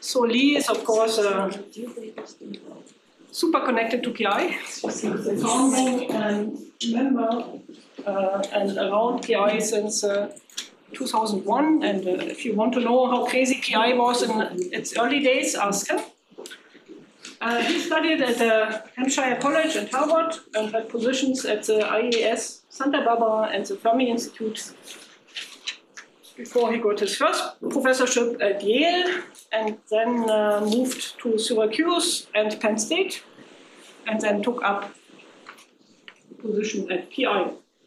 So Lee is, of course, super connected to PI, founding and member and around PI since 2001. And if you want to know how crazy PI was in its early days, ask him. He studied at the Hampshire College and Harvard and had positions at the IAS Santa Barbara and the Fermi Institute before he got his first professorship at Yale and then moved to Syracuse and Penn State and then took up a position at PI.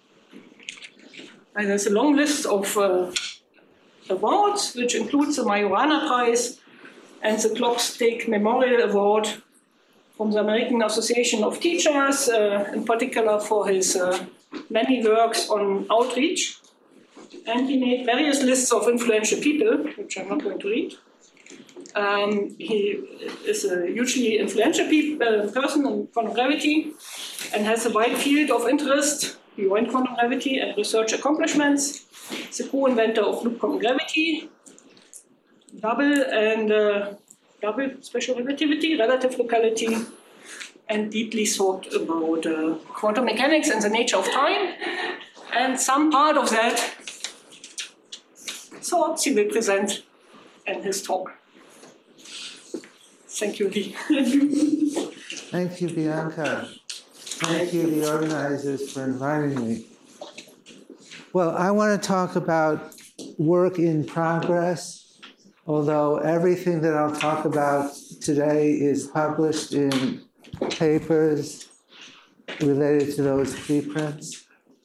And there's a long list of awards, which includes the Majorana Prize and the Klopstock Memorial Award from the American Association of Teachers, in particular for his many works on outreach. And he made various lists of influential people, which I'm not going to read. He is a hugely influential person in quantum gravity and has a wide field of interest beyond quantum gravity and research accomplishments. He's a co-inventor of loop quantum gravity, double special relativity, relative locality, and deeply thought about quantum mechanics and the nature of time. And some part of that thoughts he will present in his talk. Thank you, Lee. Thank you, Bianca. Thank you, the organizers, for inviting me. Well, I want to talk about work in progress, although everything that I'll talk about today is published in papers related to those preprints.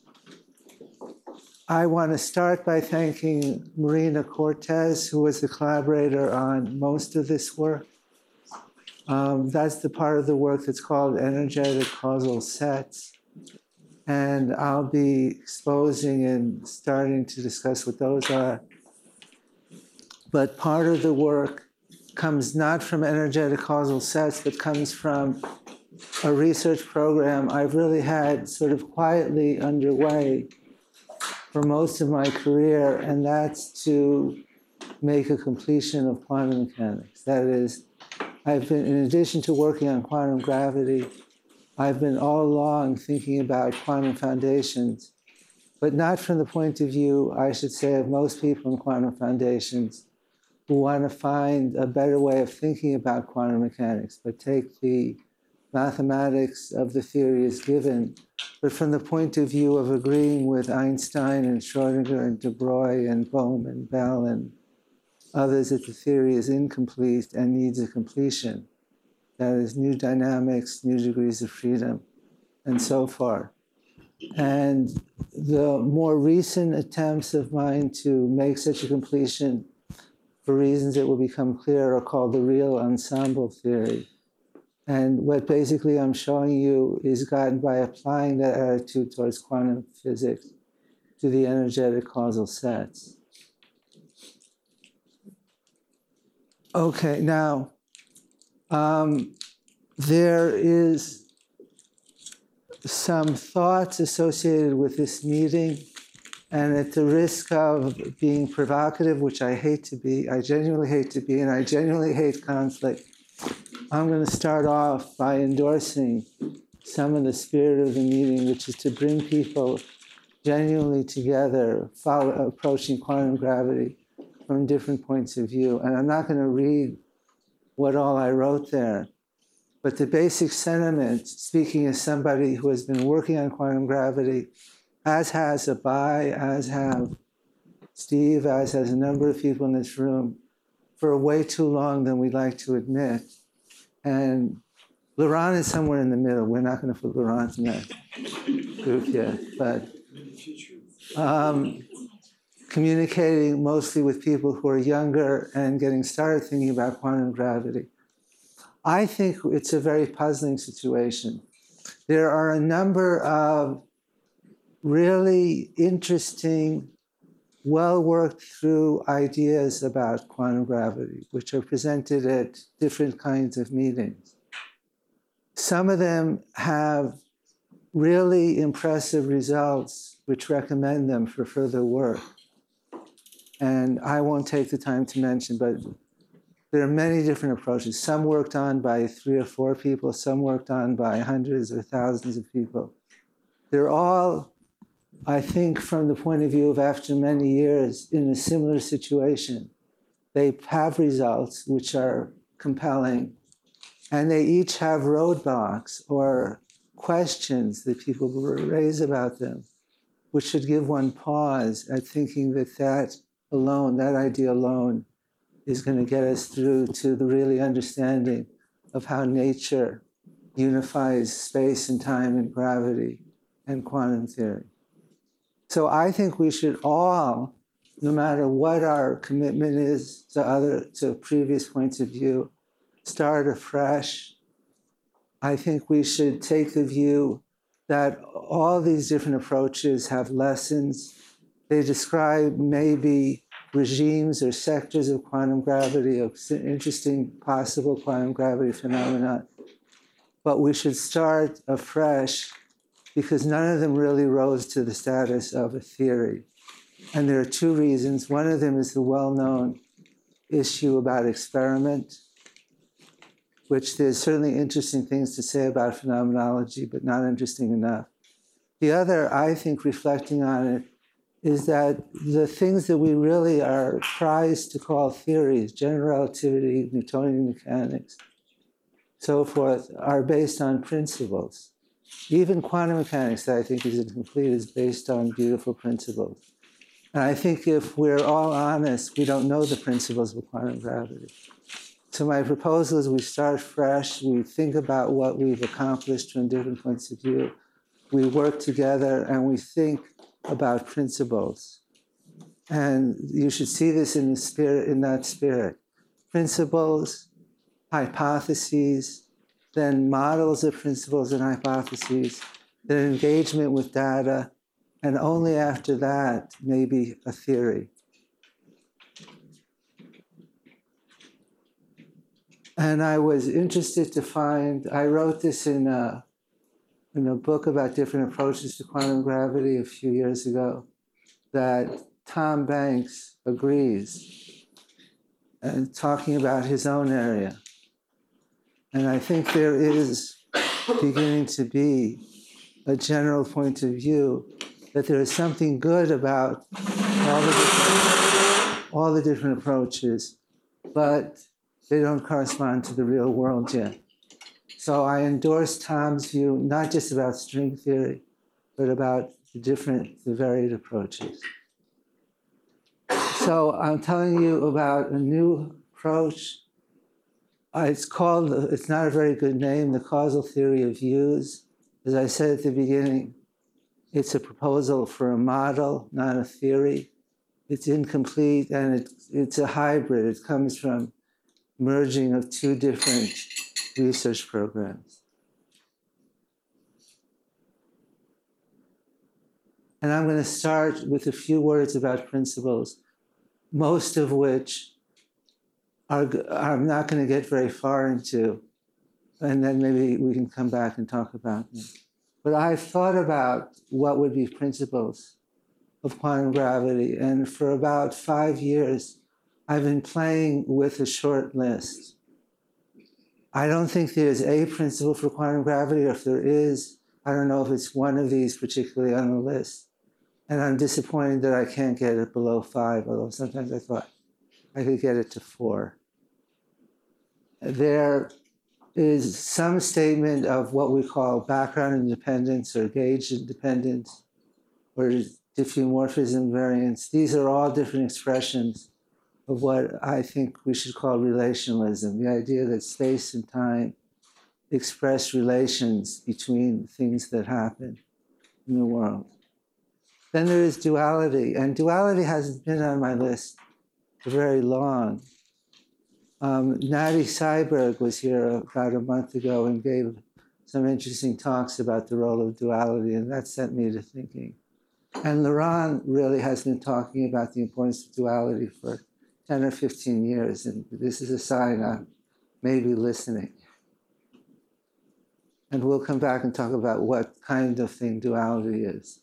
I want to start by thanking Marina Cortez, who was the collaborator on most of this work. That's the part of the work that's called energetic causal sets. And I'll be exposing and starting to discuss what those are. But part of the work comes not from energetic causal sets, but comes from a research program I've really had sort of quietly underway for most of my career, and that's to make a completion of quantum mechanics. That is, I've been, in addition to working on quantum gravity, I've been all along thinking about quantum foundations, but not from the point of view, I should say, of most people in quantum foundations who want to find a better way of thinking about quantum mechanics, but take the mathematics of the theory as given, but from the point of view of agreeing with Einstein and Schrödinger and de Broglie and Bohm and Bell and others that the theory is incomplete and needs a completion. That is, new dynamics, new degrees of freedom, and so forth. And the more recent attempts of mine to make such a completion, for reasons that will become clear, are called the real ensemble theory. And what basically I'm showing you is gotten by applying that attitude towards quantum physics to the energetic causal sets. Okay, now, there is some thoughts associated with this meeting, and at the risk of being provocative, which I hate to be, I genuinely hate to be, and I genuinely hate conflict, I'm going to start off by endorsing some of the spirit of the meeting, which is to bring people genuinely together, approaching quantum gravity from different points of view. And I'm not going to read what all I wrote there, but the basic sentiment, speaking as somebody who has been working on quantum gravity, as has Abai, as have Steve, as has a number of people in this room, for way too long than we'd like to admit. And Laurent is somewhere in the middle. We're not going to put Laurent in that group yet, but communicating mostly with people who are younger and getting started thinking about quantum gravity. I think it's a very puzzling situation. There are a number of really interesting, well-worked through ideas about quantum gravity, which are presented at different kinds of meetings. Some of them have really impressive results, which recommend them for further work. And I won't take the time to mention, but There are many different approaches, some worked on by 3 or 4 people, some worked on by hundreds or thousands of people. They're all, I think, from the point of view of after many years in a similar situation. They have results which are compelling, and they each have roadblocks or questions that people raise about them, which should give one pause at thinking that that alone, that idea alone, is going to get us through to the really understanding of how nature unifies space and time and gravity and quantum theory. So I think we should all, no matter what our commitment is to previous points of view, start afresh. I think we should take the view that all these different approaches have lessons. They describe maybe regimes or sectors of quantum gravity, of interesting possible quantum gravity phenomena. But we should start afresh because none of them really rose to the status of a theory. And there are 2 reasons. One of them is the well-known issue about experiment, which there's certainly interesting things to say about phenomenology, but not interesting enough. The other, I think, reflecting on it, is that the things that we really are prized to call theories, general relativity, Newtonian mechanics, so forth, are based on principles. Even quantum mechanics, that I think is incomplete, is based on beautiful principles. And I think if we're all honest, we don't know the principles of quantum gravity. So my proposal is we start fresh, we think about what we've accomplished from different points of view, we work together, and we think about principles. And you should see this in the spirit, in that spirit. Principles, hypotheses, then models of principles and hypotheses, then engagement with data, and only after that, maybe a theory. And I was interested to find, I wrote this in a book about different approaches to quantum gravity a few years ago, that Tom Banks agrees, and talking about his own area. And I think there is beginning to be a general point of view that there is something good about all the different approaches, but they don't correspond to the real world yet. So I endorse Tom's view, not just about string theory, but about the varied approaches. So I'm telling you about a new approach. It's not a very good name, the causal theory of views. As I said at the beginning, it's a proposal for a model, not a theory. It's incomplete, and it's a hybrid. It comes from merging of 2 different research programs. And I'm going to start with a few words about principles, most of which I'm not going to get very far into, and then maybe we can come back and talk about them. But I've thought about what would be principles of quantum gravity, and for about 5 years, I've been playing with a short list. I don't think there's a principle for quantum gravity, or if there is, I don't know if it's one of these particularly on the list. And I'm disappointed that I can't get it below 5, although sometimes I thought I could get it to 4. There is some statement of what we call background independence or gauge independence or diffeomorphism variance. These are all different expressions of what I think we should call relationalism, the idea that space and time express relations between things that happen in the world. Then there is duality, and duality hasn't been on my list for very long. Natty Seiberg was here about a month ago and gave some interesting talks about the role of duality, and that set me to thinking. And Laurent really has been talking about the importance of duality for 10 or 15 years, and this is a sign I'm maybe listening. And we'll come back and talk about what kind of thing duality is.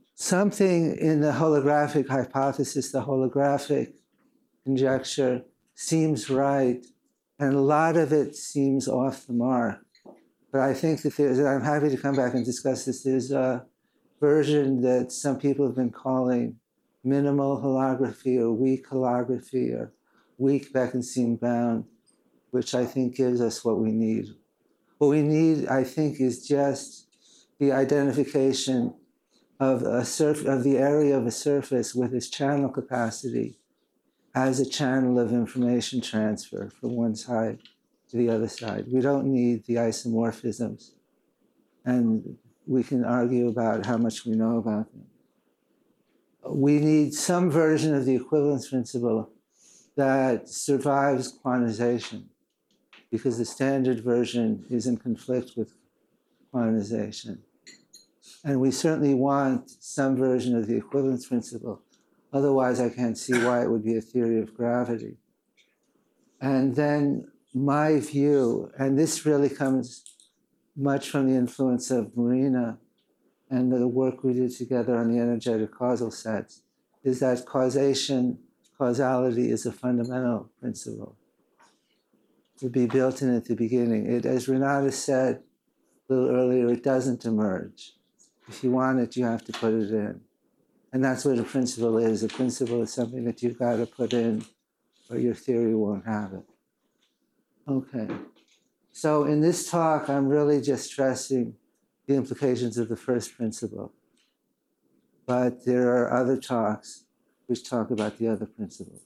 Something in the holographic hypothesis, the holographic conjecture, seems right, and a lot of it seems off the mark. But I think that I'm happy to come back and discuss this. There's a version that some people have been calling minimal holography or weak holography or weak Bekenstein bound, which I think gives us what we need. What we need, I think, is just the identification of the area of a surface with its channel capacity as a channel of information transfer from one side to the other side. We don't need the isomorphisms, and we can argue about how much we know about them. We need some version of the equivalence principle that survives quantization, because the standard version is in conflict with quantization. And we certainly want some version of the equivalence principle. Otherwise, I can't see why it would be a theory of gravity. And then my view, and this really comes much from the influence of Marina and the work we did together on the energetic causal sets, is that causality is a fundamental principle to be built in at the beginning. It, as Renata said a little earlier, it doesn't emerge. If you want it, you have to put it in. And that's what a principle is. A principle is something that you've got to put in, or your theory won't have it. Okay. So in this talk, I'm really just stressing the implications of the first principle. But there are other talks which talk about the other principles.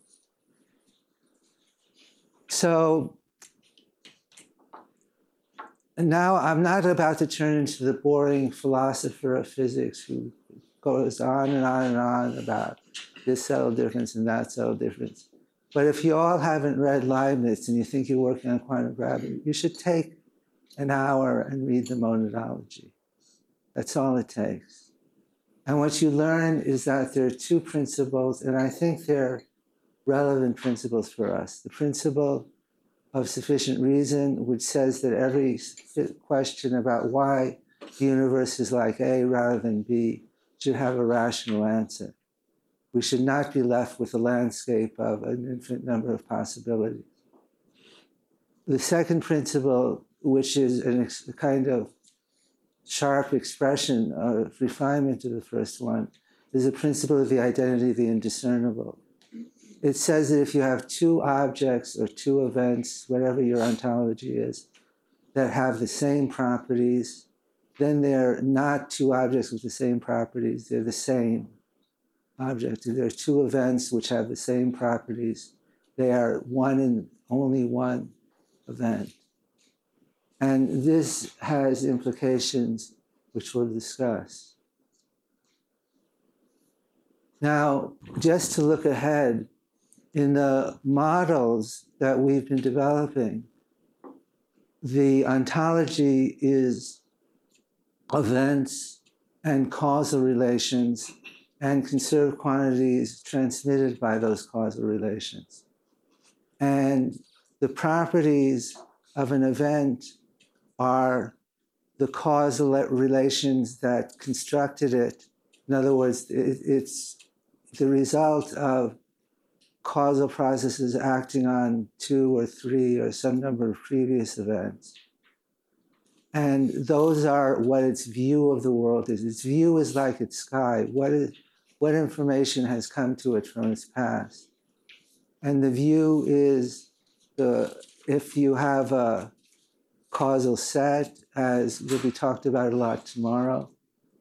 So now I'm not about to turn into the boring philosopher of physics who goes on and on and on about this subtle difference and that subtle difference. But if you all haven't read Leibniz and you think you're working on quantum gravity, you should take an hour and read the monadology. That's all it takes. And what you learn is that there are two principles, and I think they're relevant principles for us. The principle of sufficient reason, which says that every question about why the universe is like A rather than B should have a rational answer. We should not be left with a landscape of an infinite number of possibilities. The second principle, which is a kind of sharp expression of refinement to the first one, is the principle of the identity of the indiscernible. It says that if you have two objects or two events, whatever your ontology is, that have the same properties, then they're not two objects with the same properties, they're the same object. There are two events which have the same properties. They are one and only one event. And this has implications which we'll discuss. Now, just to look ahead, in the models that we've been developing, the ontology is events and causal relations and conserved quantities transmitted by those causal relations. And the properties of an event are the causal relations that constructed it. In other words, it's the result of causal processes acting on two or three or some number of previous events. And those are what its view of the world is. Its view is like its sky. What information has come to it from its past? And the view is, if you have a causal set, as will be talked about a lot tomorrow,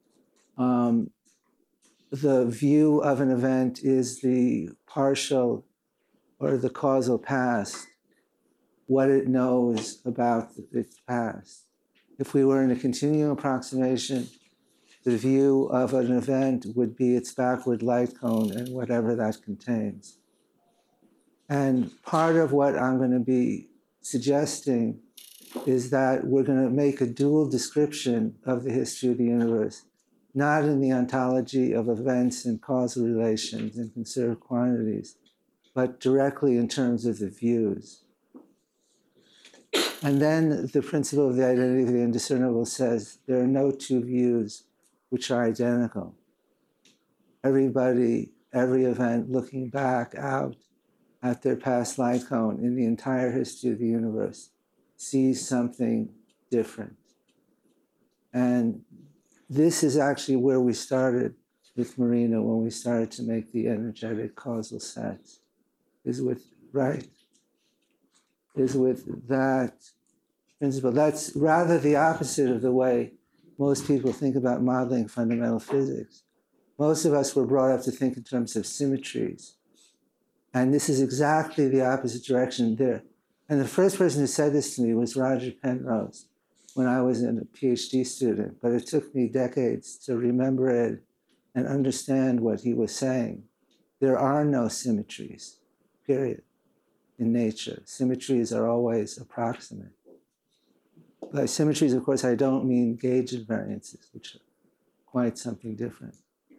the view of an event is the partial or the causal past, what it knows about its past. If we were in a continuum approximation, the view of an event would be its backward light cone and whatever that contains. And part of what I'm going to be suggesting is that we're going to make a dual description of the history of the universe, not in the ontology of events and causal relations and conserved quantities, but directly in terms of the views. And then the principle of the identity of the indiscernible says there are no two views which are identical. Everybody, every event looking back out at their past light cone in the entire history of the universe sees something different. And this is actually where we started with Marina when we started to make the energetic causal sets, is with that principle. That's rather the opposite of the way most people think about modeling fundamental physics. Most of us were brought up to think in terms of symmetries. And this is exactly the opposite direction there. And the first person who said this to me was Roger Penrose when I was a PhD student. But it took me decades to remember it and understand what he was saying. There are no symmetries, period, in nature. Symmetries are always approximate. By symmetries, of course, I don't mean gauge invariances, which are quite something different.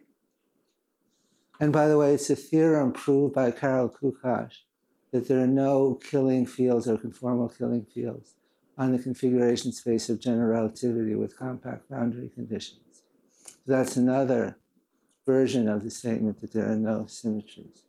And by the way, it's a theorem proved by Karol Kukasz that there are no killing fields or conformal killing fields on the configuration space of general relativity with compact boundary conditions. So that's another version of the statement that there are no symmetries.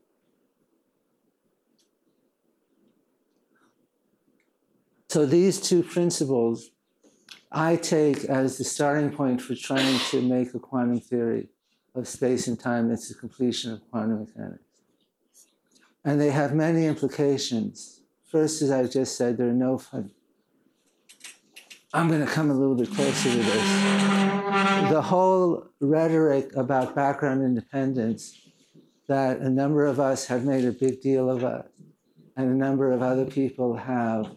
So these two principles I take as the starting point for trying to make a quantum theory of space and time that's the completion of quantum mechanics. And they have many implications. First, as I just said, there are no fun. I'm going to come a little bit closer to this. The whole rhetoric about background independence that a number of us have made a big deal of, and a number of other people have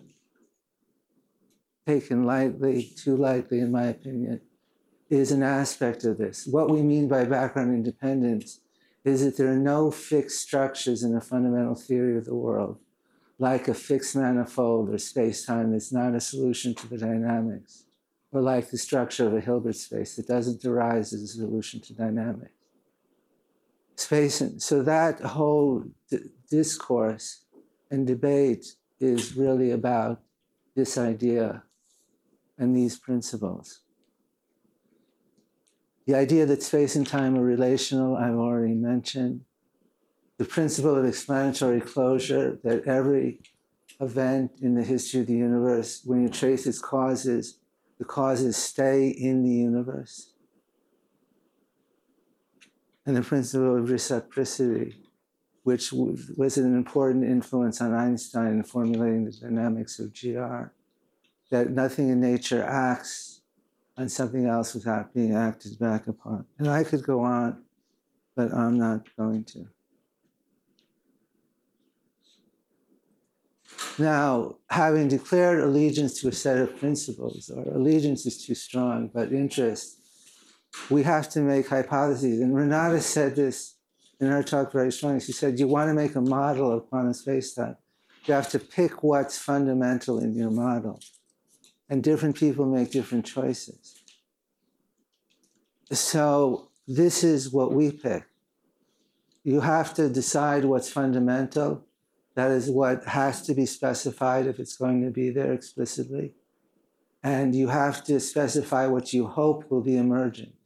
taken lightly, too lightly, in my opinion, is an aspect of this. What we mean by background independence is that there are no fixed structures in a fundamental theory of the world, like a fixed manifold or space-time that's not a solution to the dynamics, or like the structure of a Hilbert space that doesn't arise as a solution to dynamics. Space, and so that whole discourse and debate is really about this idea and these principles. The idea that space and time are relational, I've already mentioned. The principle of explanatory closure, that every event in the history of the universe, when you trace its causes, the causes stay in the universe. And the principle of reciprocity, which was an important influence on Einstein in formulating the dynamics of GR, that nothing in nature acts on something else without being acted back upon. And I could go on, but I'm not going to. Now, having declared allegiance to a set of principles, or allegiance is too strong, but interest, we have to make hypotheses. And Renata said this in her talk very strongly. She said, you want to make a model of quantum spacetime, you have to pick what's fundamental in your model. And different people make different choices. So this is what we pick. You have to decide what's fundamental. That is what has to be specified if it's going to be there explicitly. And you have to specify what you hope will be emergent.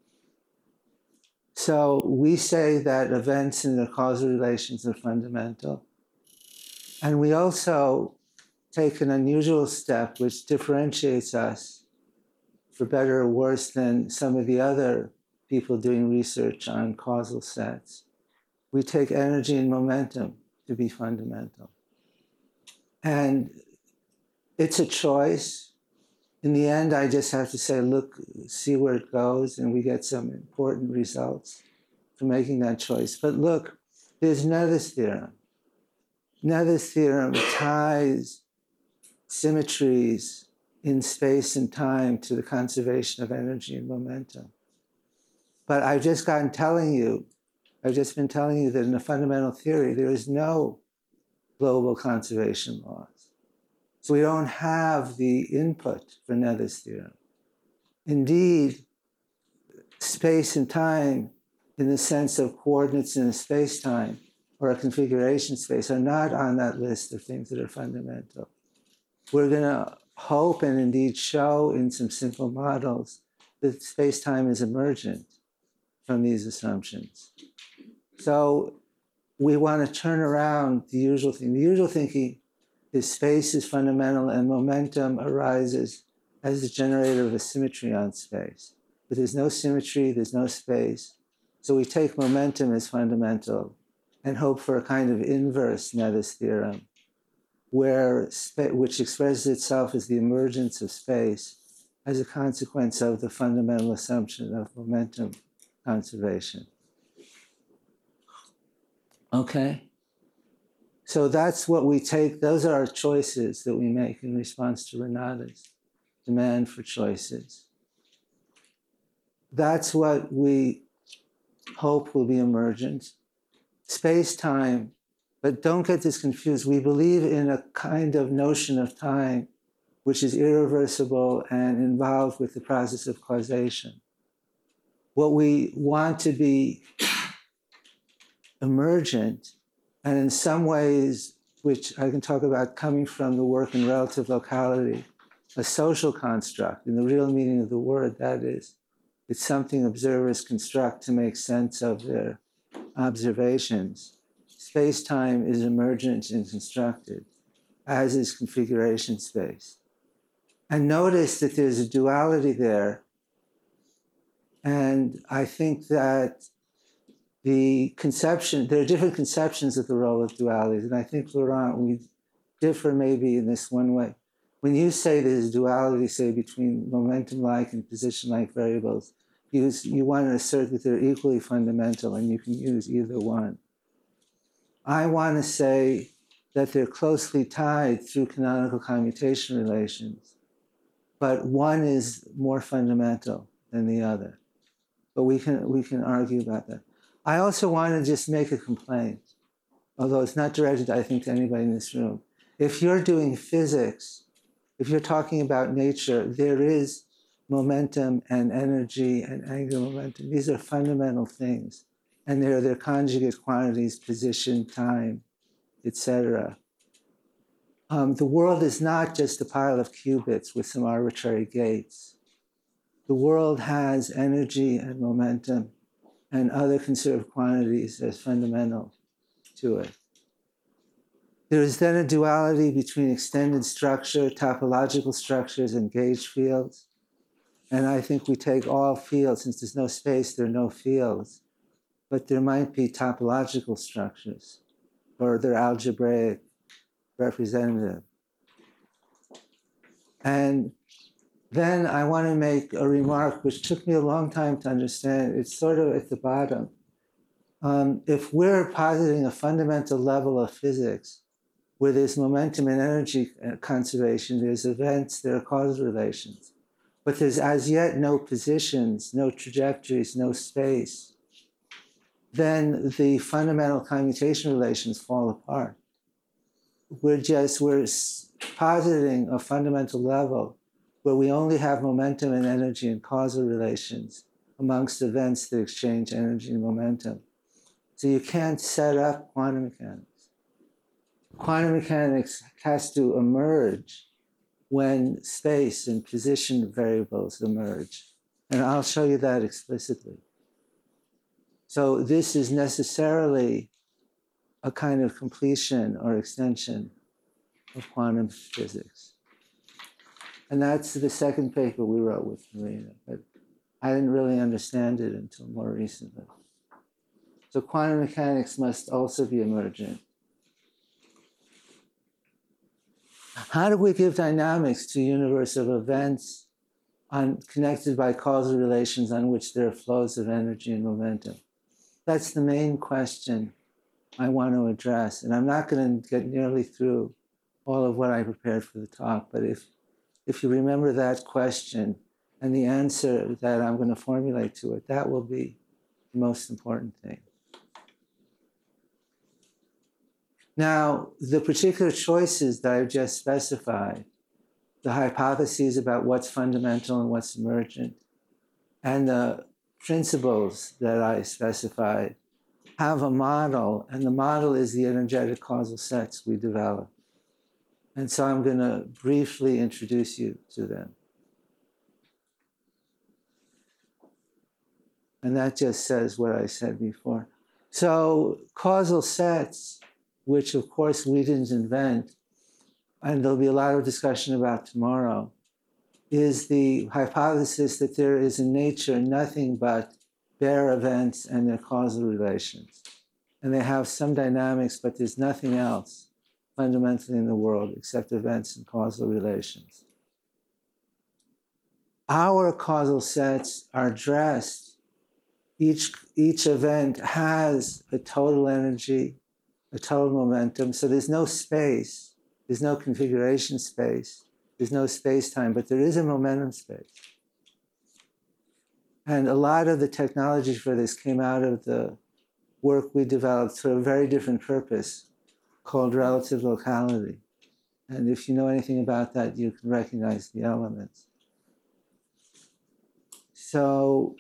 So we say that events and their causal relations are fundamental. And we also take an unusual step which differentiates us, for better or worse, than some of the other people doing research on causal sets. We take energy and momentum to be fundamental. And it's a choice. In the end, I just have to say, look, see where it goes, and we get some important results for making that choice. But look, there's Nether's theorem. Nether's theorem ties symmetries in space and time to the conservation of energy and momentum. But I've just been telling you that in a fundamental theory, there is no global conservation laws. So we don't have the input for Nether's theorem. Indeed, space and time, in the sense of coordinates in a space-time or a configuration space, are not on that list of things that are fundamental. We're going to hope and indeed show in some simple models that space-time is emergent from these assumptions. So we want to turn around the usual thing. The usual thinking is space is fundamental and momentum arises as the generator of a symmetry on space. But there's no symmetry, there's no space. So we take momentum as fundamental and hope for a kind of inverse Nether's theorem, which expresses itself as the emergence of space as a consequence of the fundamental assumption of momentum conservation. Okay? So that's what we take, those are our choices that we make in response to Renata's demand for choices. That's what we hope will be emergent. Space-time, but don't get this confused. We believe in a kind of notion of time which is irreversible and involved with the process of causation. What we want to be emergent, and in some ways, which I can talk about coming from the work in relative locality, a social construct, in the real meaning of the word, that is, it's something observers construct to make sense of their observations. Space-time is emergent and constructed, as is configuration space. And notice that there's a duality there. And I think that there are different conceptions of the role of dualities. And I think, Laurent, we differ maybe in this one way. When you say there's duality, say, between momentum-like and position-like variables, you want to assert that they're equally fundamental and you can use either one. I want to say that they're closely tied through canonical commutation relations, but one is more fundamental than the other. But we can argue about that. I also want to just make a complaint, although it's not directed, I think, to anybody in this room. If you're doing physics, if you're talking about nature, there is momentum and energy and angular momentum. These are fundamental things. And they're their conjugate quantities, position, time, etc. The world is not just a pile of qubits with some arbitrary gates. The world has energy and momentum and other conserved quantities as fundamental to it. There is then a duality between extended structure, topological structures, and gauge fields. And I think we take all fields, since there's no space, there are no fields. But there might be topological structures, or they're algebraic representative. And then I want to make a remark which took me a long time to understand. It's sort of at the bottom. If we're positing a fundamental level of physics where there's momentum and energy conservation, there's events, there are causal relations, but there's as yet no positions, no trajectories, no space, then the fundamental commutation relations fall apart. We're positing a fundamental level where we only have momentum and energy and causal relations amongst events that exchange energy and momentum. So you can't set up quantum mechanics. Quantum mechanics has to emerge when space and position variables emerge. And I'll show you that explicitly. So this is necessarily a kind of completion or extension of quantum physics. And that's the second paper we wrote with Marina, but I didn't really understand it until more recently. So quantum mechanics must also be emergent. How do we give dynamics to a universe of events connected by causal relations on which there are flows of energy and momentum? That's the main question I want to address. And I'm not going to get nearly through all of what I prepared for the talk, but if you remember that question and the answer that I'm going to formulate to it, that will be the most important thing. Now, the particular choices that I've just specified, the hypotheses about what's fundamental and what's emergent, and the principles that I specified, have a model, and the model is the energetic causal sets we develop. And so I'm going to briefly introduce you to them. And that just says what I said before. So causal sets, which of course we didn't invent, and there'll be a lot of discussion about tomorrow, is the hypothesis that there is in nature nothing but bare events and their causal relations. And they have some dynamics, but there's nothing else fundamentally in the world except events and causal relations. Our causal sets are dressed. Each event has a total energy, a total momentum. So there's no space, there's no configuration space, there's no space-time, but there is a momentum space. And a lot of the technology for this came out of the work we developed for a very different purpose called relative locality. And if you know anything about that, you can recognize the elements. So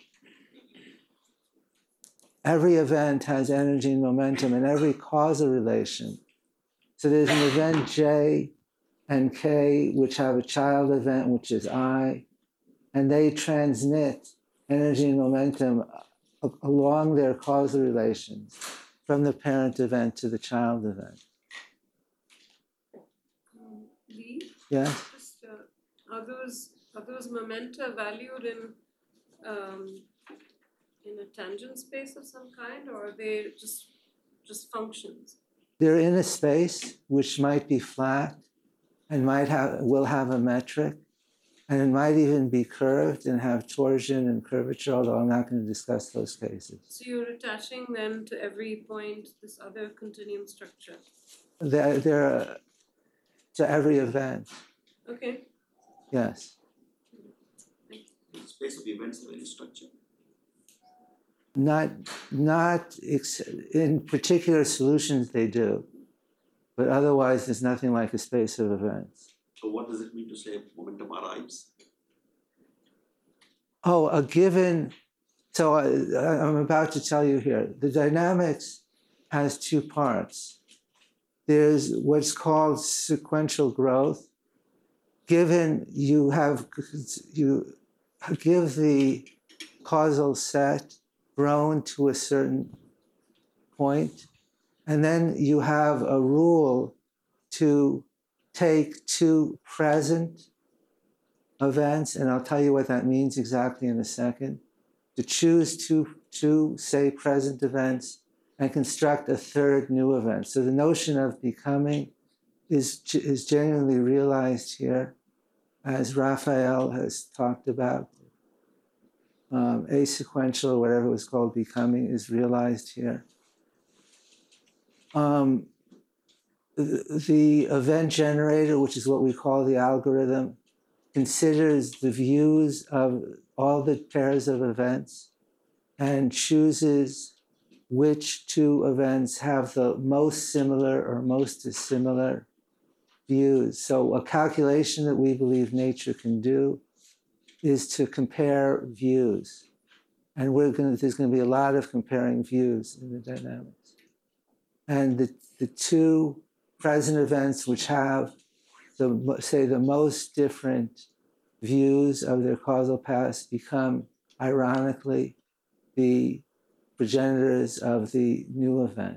every event has energy and momentum and every causal relation. So there's an event J and K, which have a child event, which is I, and they transmit energy and momentum along their causal relations from the parent event to the child event. Lee? Yeah? Just, are those momenta valued in a tangent space of some kind, or are they just functions? They're in a space which might be flat and will have a metric, and it might even be curved and have torsion and curvature, although I'm not going to discuss those cases. So you're attaching then to every point this other continuum structure? They're to every event. Okay. Yes. The space of events have any structure? Not in particular solutions they do, but otherwise there's nothing like a space of events. So what does it mean to say momentum arrives? Oh, a given, so I'm about to tell you here, the dynamics has two parts. There's what's called sequential growth. Given you give the causal set grown to a certain point, and then you have a rule to take two present events, and I'll tell you what that means exactly in a second, to choose two say, present events and construct a third new event. So the notion of becoming is genuinely realized here, as Raphael has talked about. Asequential, or whatever it was called, becoming is realized here. The event generator, which is what we call the algorithm, considers the views of all the pairs of events and chooses which two events have the most similar or most dissimilar views. So a calculation that we believe nature can do is to compare views. And there's going to be a lot of comparing views in the dynamics. And the two present events which have the most different views of their causal past become, ironically, the progenitors of the new event.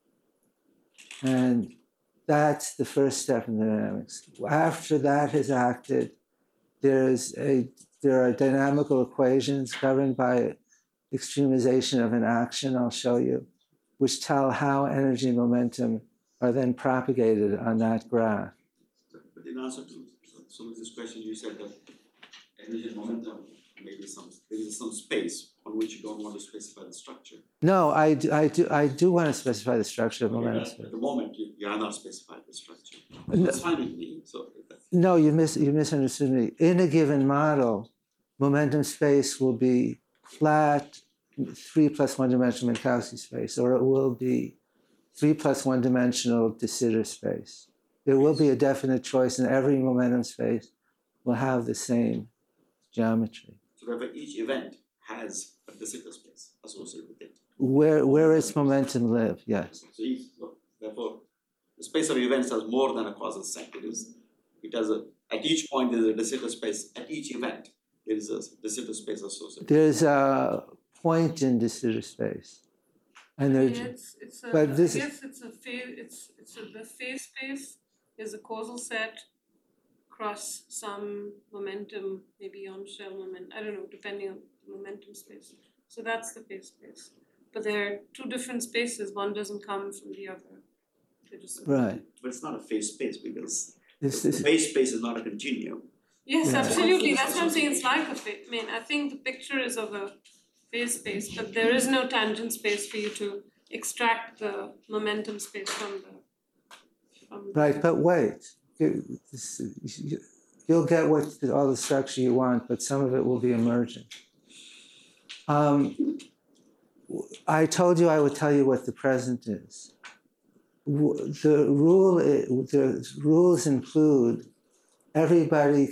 And that's the first step in the dynamics. After that has acted, there are dynamical equations governed by extremization of an action, I'll show you, which tell how energy and momentum are then propagated on that graph. But in answer to some of these questions, you said that energy and momentum there is some space on which you don't want to specify the structure. No, I do want to specify the structure of momentum space. At the moment, you are not specifying the structure. That's fine with me. No, you misunderstood me. In a given model, momentum space will be flat 3 plus 1 dimensional Minkowski space, or it will be 3 plus 1 dimensional de Sitter space. There will be a definite choice, and every momentum space will have the same geometry. So therefore, each event has a de Sitter space associated with it. Where its momentum live, yes. So therefore, the space of events has more than a causal set. At each point there is a de Sitter space. At each event, there is a de Sitter space associated. There's a point in de Sitter space. And Yeah, they're, it's a, but this I is- guess it's a phase, the phase space is a causal set across some momentum, maybe on shell moment, I don't know, depending on the momentum space. So that's the phase space. But they're two different spaces, one doesn't come from the other. They're just right. But it's not a phase space because This the is phase space is not a continuum. Yes, Yeah. absolutely. That's what I'm saying. It's like a phase. I mean, I think the picture is of a phase space, but there is no tangent space for you to extract the momentum space from the. right. But wait, you'll get all the structure you want, but some of it will be emergent. I told you I would tell you what the present is. The rules include everybody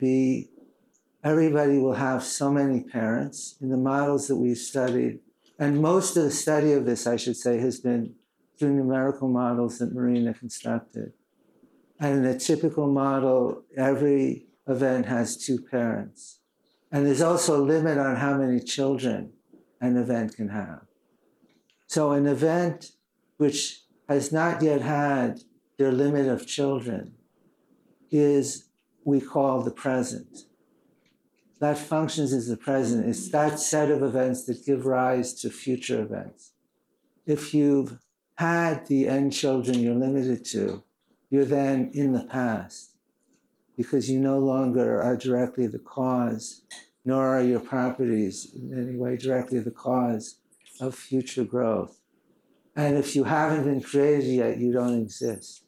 will have so many parents. In the models that we've studied, and most of the study of this, I should say, has been through numerical models that Marina constructed. And in a typical model, every event has two parents. And there's also a limit on how many children an event can have. So an event which has not yet had their limit of children is we call the present. That functions as the present. It's that set of events that give rise to future events. If you've had the n children you're limited to, you're then in the past because you no longer are directly the cause, nor are your properties in any way directly the cause of future growth. And if you haven't been created yet, you don't exist.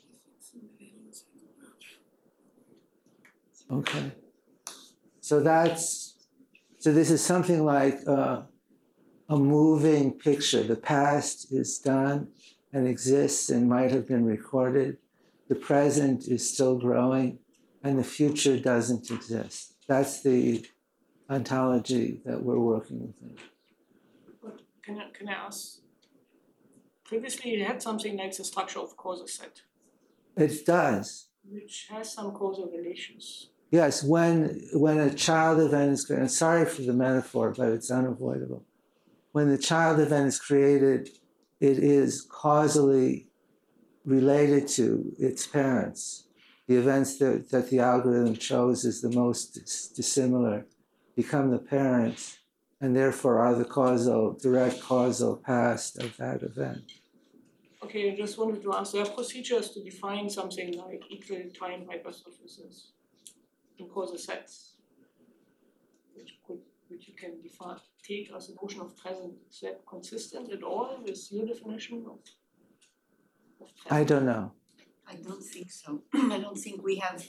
Okay. So this is something like a moving picture. The past is done and exists and might have been recorded. The present is still growing and the future doesn't exist. That's the ontology that we're working with. But can I ask? Previously, you had something like the structure of causal set, It does. which has some causal relations. Yes, when a child event is created, sorry for the metaphor, but it's unavoidable. When the child event is created, it is causally related to its parents. The events that the algorithm chose as the most dissimilar become the parents and therefore are the direct causal past of that event. Okay, I just wanted to ask, there are procedures to define something like equal time hypersurfaces in causal sets, which you can take as a notion of present. Is that consistent at all with your definition of present? I don't know. I don't think so. I don't think we have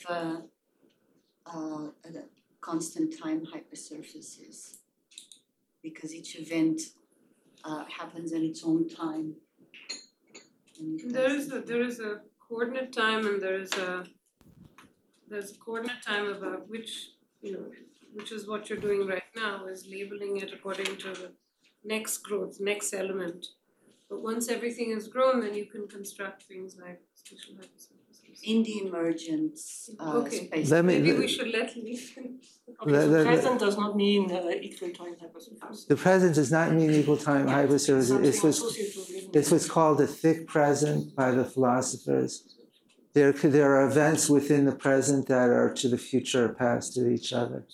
constant time hypersurfaces because each event happens at its own time. There is a coordinate time and there's a coordinate time about which is what you're doing right now, is labeling it according to the next growth, next element. But once everything is grown, then you can construct things like spatial hypersurfaces. In the emergence space. Maybe we should let Lee finish. Okay, so present does not mean equal time hypersurface. The present does not mean equal time hypersurface. It's what's called a thick present by the philosophers. There are events within the present that are to the future or past of each other.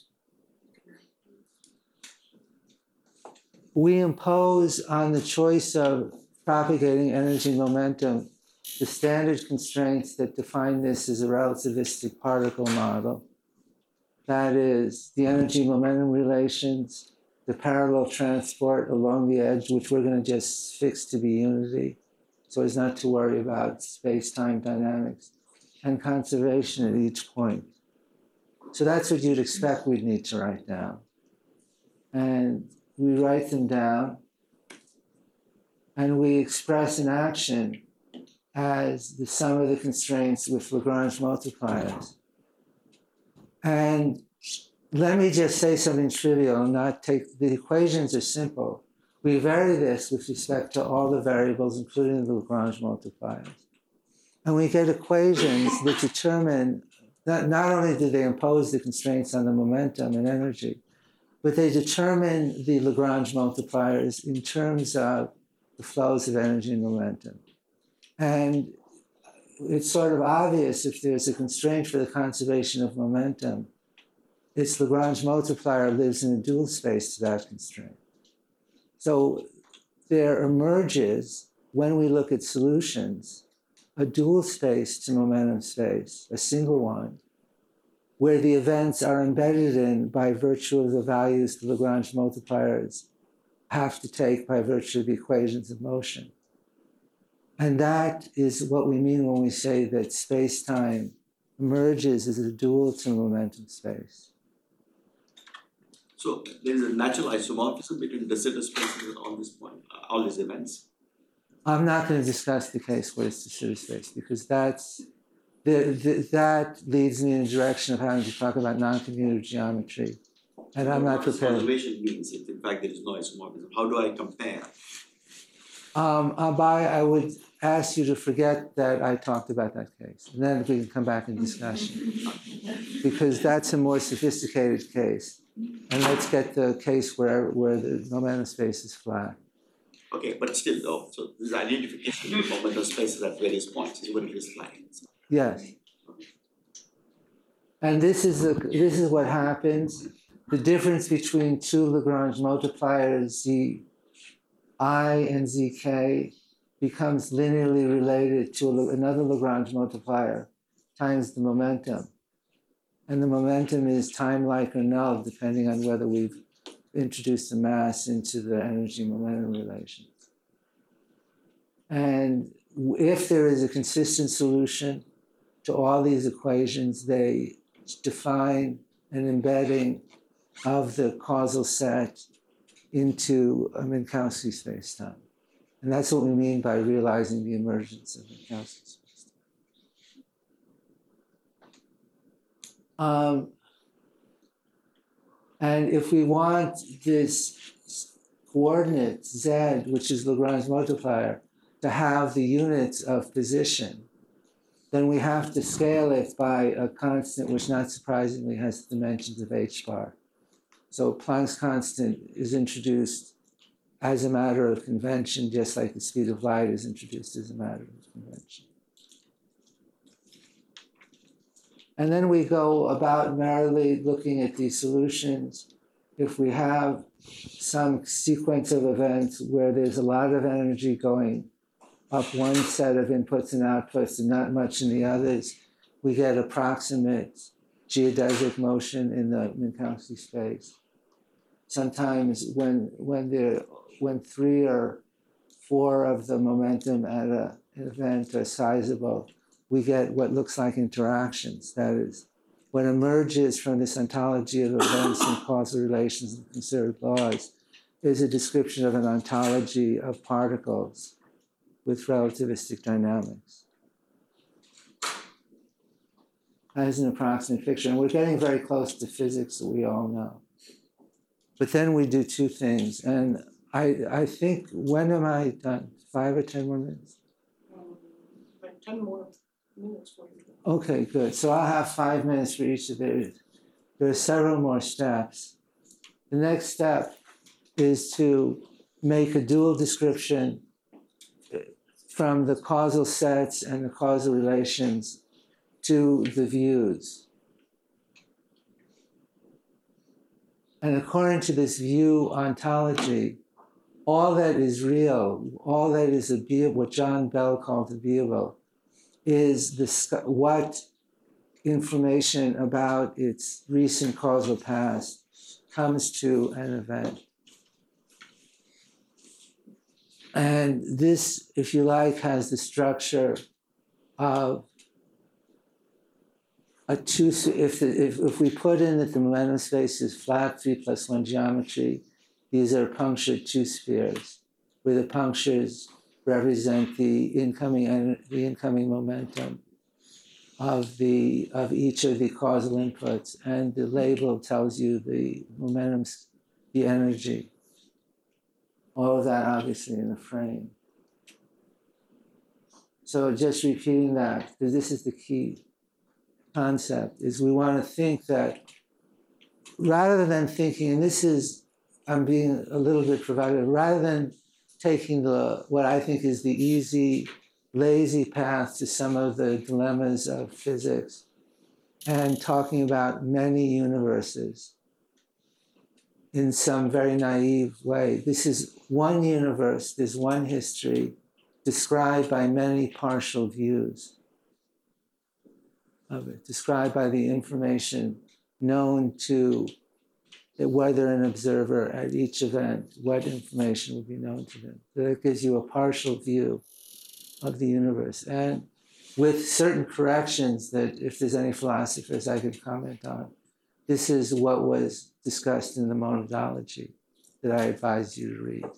We impose on the choice of propagating energy momentum the standard constraints that define this as a relativistic particle model. That is, the energy momentum relations, the parallel transport along the edge, which we're going to just fix to be unity, so as not to worry about space-time dynamics, and conservation at each point. So that's what you'd expect we'd need to write down. And we write them down, and we express an action as the sum of the constraints with Lagrange multipliers. And let me just say something trivial and not take, the equations are simple. We vary this with respect to all the variables, including the Lagrange multipliers. And we get equations that determine, not only do they impose the constraints on the momentum and energy, but they determine the Lagrange multipliers in terms of the flows of energy and momentum. And it's sort of obvious if there's a constraint for the conservation of momentum, its Lagrange multiplier lives in a dual space to that constraint. So there emerges, when we look at solutions, a dual space to momentum space, a single one, where the events are embedded in by virtue of the values the Lagrange multipliers have to take by virtue of the equations of motion. And that is what we mean when we say that space-time emerges as a dual to momentum space. So there is a natural isomorphism between de Sitter spaces at all this point, all these events. I'm not going to discuss the case where it's de Sitter space because that leads me in the direction of having to talk about non-commutative geometry. And I'm not prepared. What conservation means if in fact there is no isomorphism? How do I compare? I would ask you to forget that I talked about that case. And then we can come back in discussion. Because that's a more sophisticated case. And let's get the case where the momentum space is flat. Okay, but still though, so this identification of momentum spaces at various points is what it is like. Yes. And this is what happens. The difference between two Lagrange multipliers, Zi and Zk, becomes linearly related to another Lagrange multiplier times the momentum. And the momentum is time-like or null, depending on whether we've introduced the mass into the energy-momentum relations. And if there is a consistent solution to all these equations, they define an embedding of the causal set into a Minkowski spacetime. And that's what we mean by realizing the emergence of Minkowski spacetime. And if we want this coordinate z, which is Lagrange multiplier, to have the units of position, then we have to scale it by a constant which, not surprisingly, has dimensions of h bar. So Planck's constant is introduced as a matter of convention, just like the speed of light is introduced as a matter of convention. And then we go about merrily looking at these solutions. If we have some sequence of events where there's a lot of energy going up one set of inputs and outputs and not much in the others, we get approximate geodesic motion in the Minkowski space. Sometimes when 3 or 4 of the momentum at an event are sizable, we get what looks like interactions. That is, what emerges from this ontology of events and causal relations and conserved laws is a description of an ontology of particles with relativistic dynamics. That is an approximate picture. And we're getting very close to physics that we all know. But then we do 2 things. And I think, when am I done? 5 or 10 more minutes? Like 10 more minutes for you. Okay, good. So I'll have 5 minutes for each of these. There are several more steps. The next step is to make a dual description from the causal sets and the causal relations to the views. And according to this view ontology, all that is real, all that is what John Bell called the viewable, is what information about its recent causal past comes to an event. And this, if you like, has the structure of a 2, if we put in that the momentum space is flat 3+1 geometry, these are punctured 2 spheres, where the punctures represent the incoming momentum of each of the causal inputs, and the label tells you the momentum, the energy. All of that obviously in a frame. So just repeating that, because this is the key concept, is we want to think that rather than thinking, and this is, I'm being a little bit provocative, rather than taking what I think is the easy, lazy path to some of the dilemmas of physics and talking about many universes in some very naive way. This is one universe, there's one history described by many partial views of it, described by the information known to whether an observer at each event, what information will be known to them. So that gives you a partial view of the universe. And with certain corrections that if there's any philosophers I could comment on, this is what was discussed in the monadology that I advise you to read.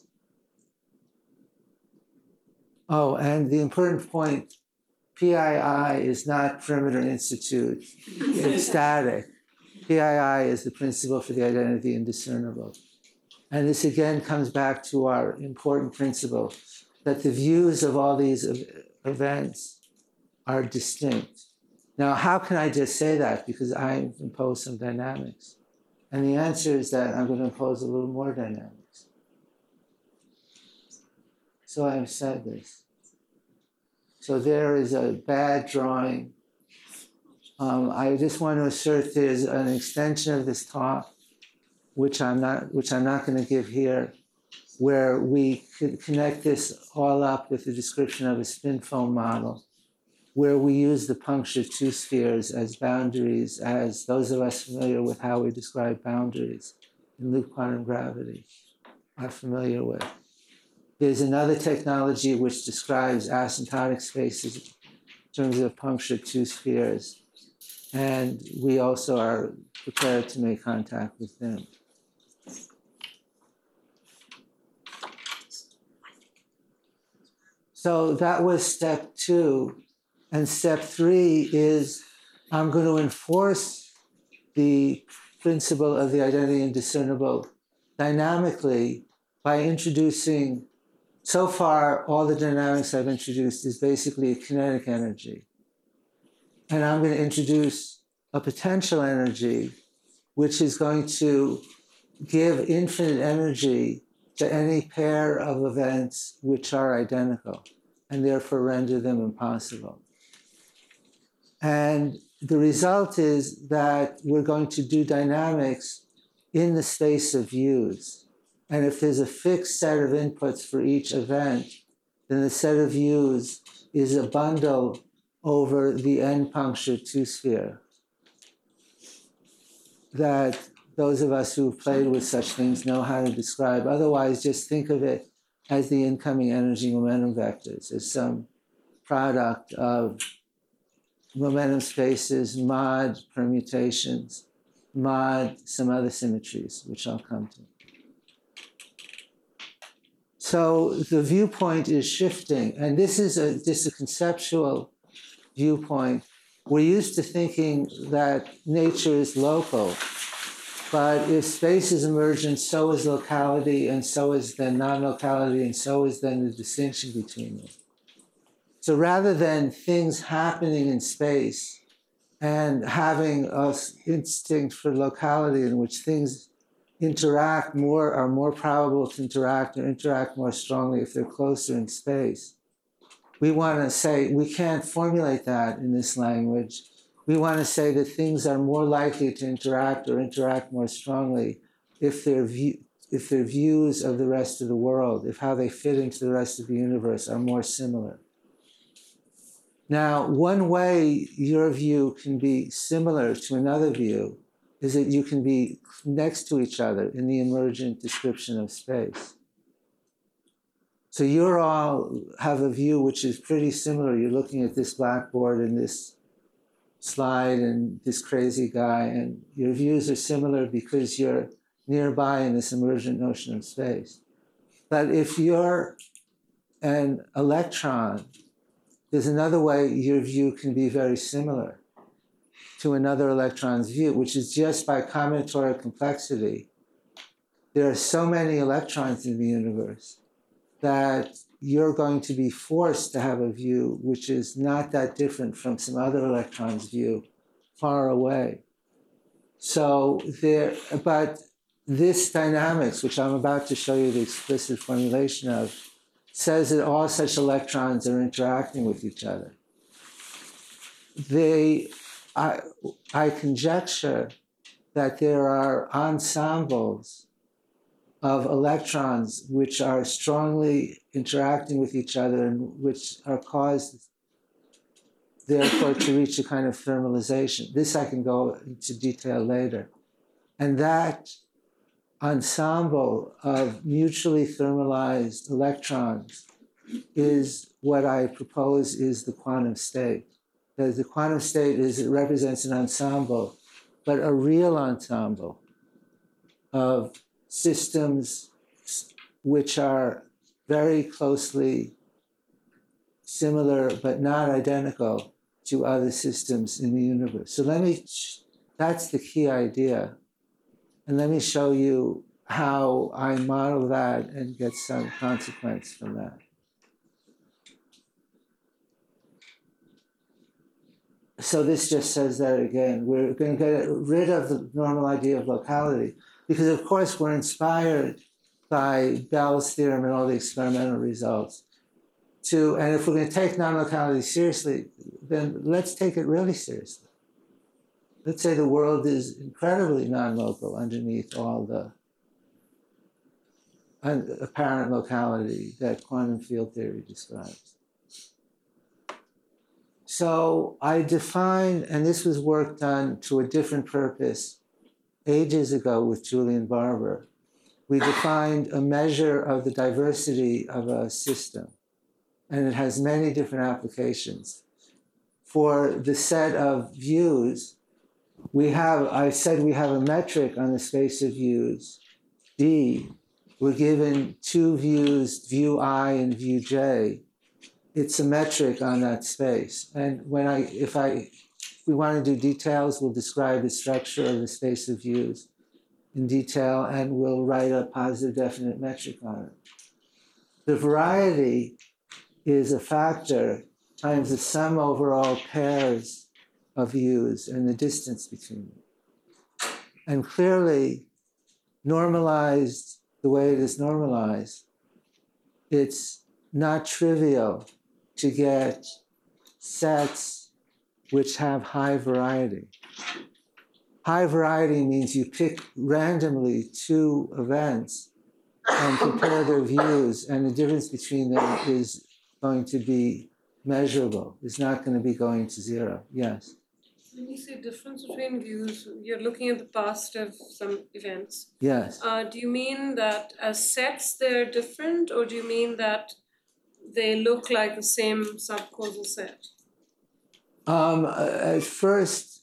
Oh, and the important point, PII is not Perimeter Institute, it's static. PII is the principle for the identity indiscernible. And this again comes back to our important principle that the views of all these events are distinct. Now, how can I just say that? Because I impose some dynamics. And the answer is that I'm going to impose a little more dynamics. So I've said this. So there is a bad drawing. I just want to assert there's an extension of this talk, which I'm not going to give here, where we could connect this all up with the description of a spin foam model, where we use the punctured two spheres as boundaries, as those of us familiar with how we describe boundaries in loop quantum gravity are familiar with. There's another technology which describes asymptotic spaces in terms of punctured two spheres. And we also are prepared to make contact with them. So that was step 2. And step 3 is I'm going to enforce the principle of the identity indiscernible dynamically by introducing, so far all the dynamics I've introduced is basically a kinetic energy. And I'm going to introduce a potential energy, which is going to give infinite energy to any pair of events which are identical, and therefore render them impossible. And the result is that we're going to do dynamics in the space of views. And if there's a fixed set of inputs for each event, then the set of views is a bundle over the n-punctured two-sphere that those of us who've played with such things know how to describe. Otherwise, just think of it as the incoming energy momentum vectors, as some product of momentum spaces, mod permutations, mod some other symmetries, which I'll come to. So the viewpoint is shifting, and this is just a conceptual viewpoint. We're used to thinking that nature is local, but if space is emergent, so is locality, and so is then non-locality, and so is then the distinction between them. So rather than things happening in space and having an instinct for locality in which things interact more, are more probable to interact or interact more strongly if they're closer in space, we want to say, we can't formulate that in this language. We want to say that things are more likely to interact or interact more strongly if their views of the rest of the world, if how they fit into the rest of the universe are more similar. Now, one way your view can be similar to another view is that you can be next to each other in the emergent description of space. So you all have a view which is pretty similar. You're looking at this blackboard and this slide and this crazy guy, and your views are similar because you're nearby in this emergent notion of space. But if you're an electron, there's another way your view can be very similar to another electron's view, which is just by combinatorial complexity. There are so many electrons in the universe that you're going to be forced to have a view which is not that different from some other electron's view far away. So but this dynamics, which I'm about to show you the explicit formulation of, says that all such electrons are interacting with each other. I conjecture that there are ensembles of electrons which are strongly interacting with each other and which are caused, therefore, to reach a kind of thermalization. This I can go into detail later. And that ensemble of mutually thermalized electrons is what I propose is the quantum state. That the quantum state it represents an ensemble, but a real ensemble of systems which are very closely similar but not identical to other systems in the universe. So that's the key idea. And let me show you how I model that and get some consequence from that. So this just says that again. We're going to get rid of the normal idea of locality because, of course, we're inspired by Bell's theorem and all the experimental results. And if we're going to take non-locality seriously, then let's take it really seriously. Let's say the world is incredibly non-local underneath all the apparent locality that quantum field theory describes. So I defined, and this was work done to a different purpose ages ago with Julian Barber. We defined a measure of the diversity of a system, and it has many different applications. For the set of views, I said we have a metric on the space of views, D. We're given two views, view I and view J. It's a metric on that space. And if we want to do details, we'll describe the structure of the space of views in detail, and we'll write a positive definite metric on it. The variety is a factor times the sum over all pairs of views and the distance between them. And clearly, normalized the way it is normalized, it's not trivial to get sets which have high variety. High variety means you pick randomly two events and compare their views, and the difference between them is going to be measurable. It's not going to be going to zero. Yes? When you say difference between views, you're looking at the past of some events. Yes. Do you mean that as sets they're different, or do you mean that they look like the same subcausal set? At first,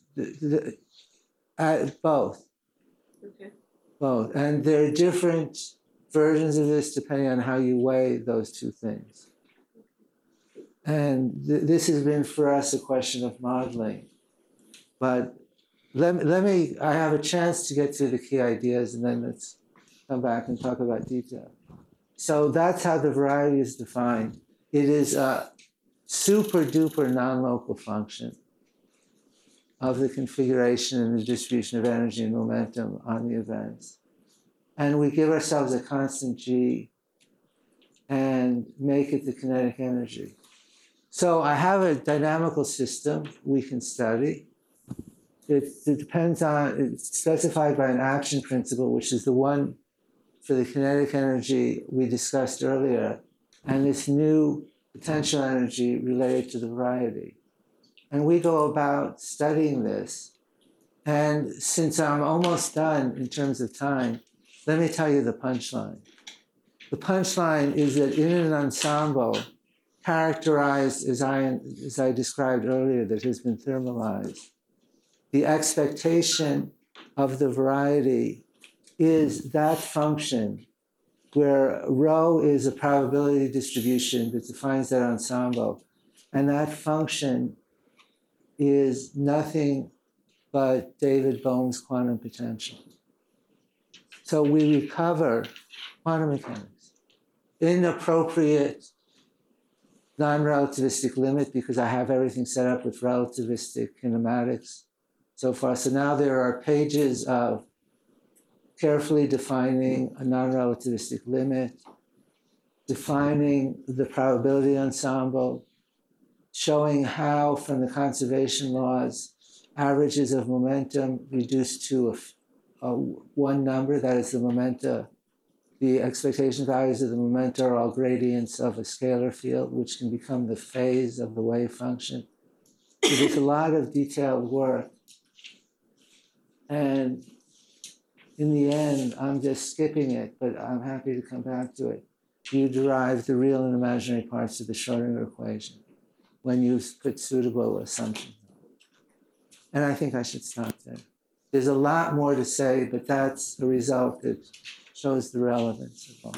both. Okay. Both. And there are different versions of this depending on how you weigh those two things. And this has been for us a question of modeling. But I have a chance to get through the key ideas, and then let's come back and talk about detail. So that's how the variety is defined. It is a super duper non-local function of the configuration and the distribution of energy and momentum on the events. And we give ourselves a constant G and make it the kinetic energy. So I have a dynamical system we can study. It depends on, it's specified by an action principle, which is the one for the kinetic energy we discussed earlier, and this new potential energy related to the variety. And we go about studying this. And since I'm almost done in terms of time, let me tell you the punchline. The punchline is that in an ensemble characterized as I described earlier, that has been thermalized, the expectation of the variety is that function where rho is a probability distribution that defines that ensemble. And that function is nothing but David Bohm's quantum potential. So we recover quantum mechanics. Inappropriate non-relativistic limit because I have everything set up with relativistic kinematics so far. So now there are pages of carefully defining a non-relativistic limit defining the probability ensemble, showing how from the conservation laws, averages of momentum reduced to one number, that is the momenta. The expectation values of the momenta are all gradients of a scalar field, which can become the phase of the wave function. So there's a lot of detailed work. And in the end, I'm just skipping it, but I'm happy to come back to it. You derive the real and imaginary parts of the Schrodinger equation when you put suitable assumptions. And I think I should stop there. There's a lot more to say, but that's a result that shows the relevance of all.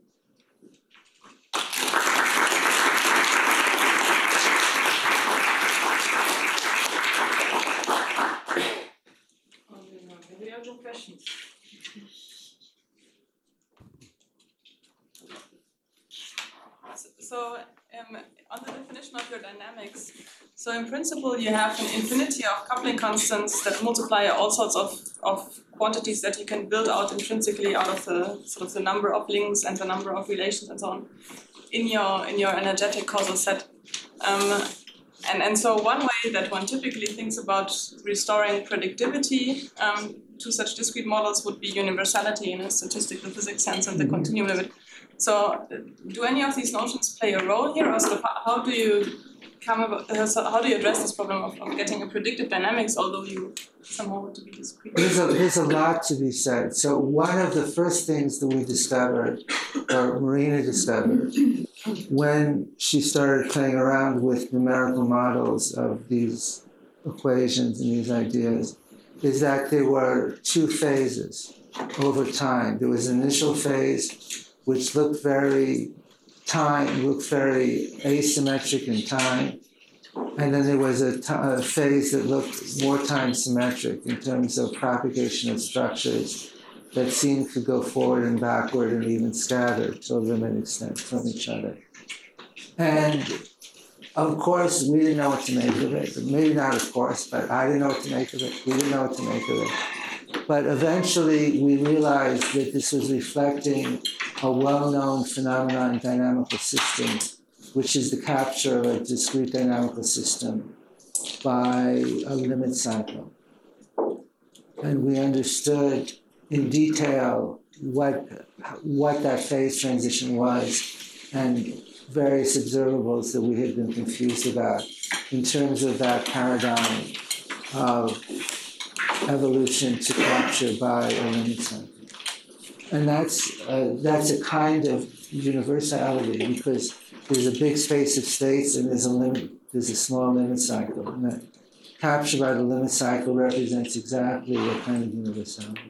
Any other questions? So on the definition of your dynamics, so in principle you have an infinity of coupling constants that multiply all sorts of quantities that you can build out intrinsically out of the sort of the number of links and the number of relations and so on in your energetic causal set. And so one way that one typically thinks about restoring predictivity to such discrete models would be universality in a statistical physics sense and the continuum limit. So do any of these notions play a role here, or sort of how do you how do you address this problem of getting a predictive dynamics, although you somehow want to be discrete? There's a lot to be said. So one of the first things that we discovered, or Marina discovered, when she started playing around with numerical models of these equations and these ideas, is that there were two phases over time. There was an initial phase which looked very asymmetric in time. And then there was a phase that looked more time symmetric in terms of propagation of structures that seemed to go forward and backward and even scatter to a limited extent from each other. And of course, we didn't know what to make of it. Maybe not of course, but I didn't know what to make of it. We didn't know what to make of it. But eventually we realized that this was reflecting a well-known phenomenon in dynamical systems, which is the capture of a discrete dynamical system by a limit cycle. And we understood in detail what that phase transition was and various observables that we had been confused about in terms of that paradigm of evolution to capture by a limit cycle. And that's a kind of universality because there's a big space of states and there's a small limit cycle. And that capture by the limit cycle represents exactly what kind of universality.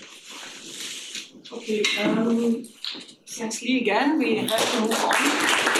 Okay, thanks Lee again. We have to move on.